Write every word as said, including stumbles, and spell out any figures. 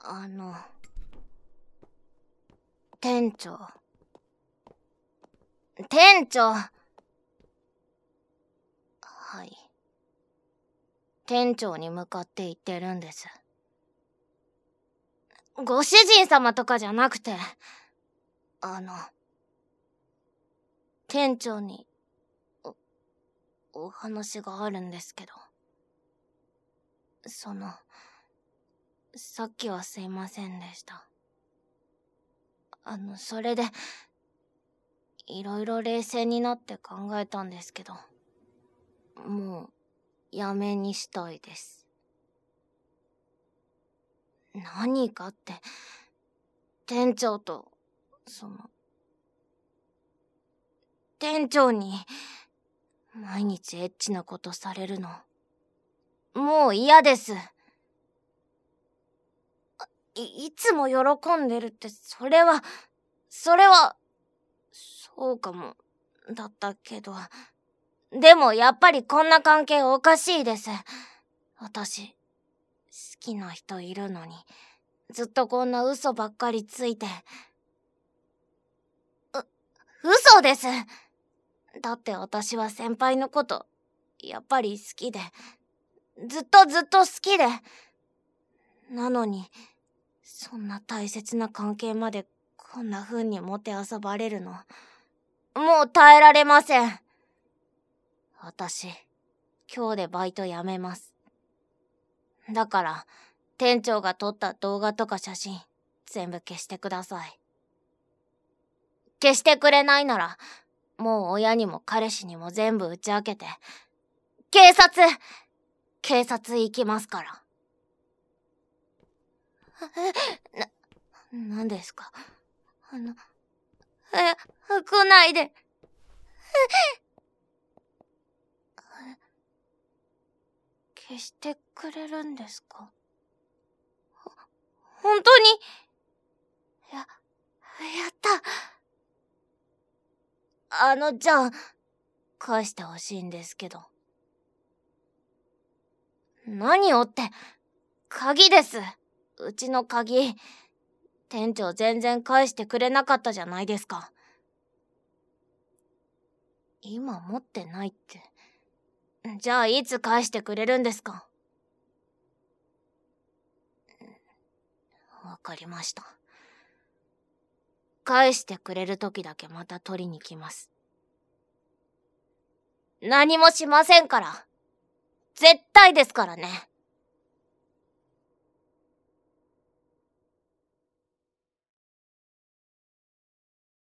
あの店長店長はい店長に向かって言ってるんです。ご主人様とかじゃなくて、あの店長におお話があるんですけど、そのさっきはすいませんでした。あのそれでいろいろ冷静になって考えたんですけど、もうやめにしたいです。何かって店長とその店長に毎日エッチなことされるのもう嫌です。い, いつも喜んでるってそれはそれはそうかもだったけど、でもやっぱりこんな関係おかしいです。私好きな人いるのにずっとこんな嘘ばっかりついて。う嘘です。だって私は先輩のことやっぱり好きで、ずっとずっと好きで、なのにそんな大切な関係までこんな風にもてあそばれるのもう耐えられません。私今日でバイト辞めます。だから店長が撮った動画とか写真全部消してください。消してくれないならもう親にも彼氏にも全部打ち明けて警察警察行きますから。な、なんですかあのえ来ないで。消してくれるんですか？本当に？や、やった。あの、じゃあ、返してほしいんですけど。何をって、鍵です。うちの鍵。店長全然返してくれなかったじゃないですか。今持ってないって。じゃあいつ返してくれるんですか？わかりました。返してくれる時だけまた取りに来ます。何もしませんから。絶対ですからね。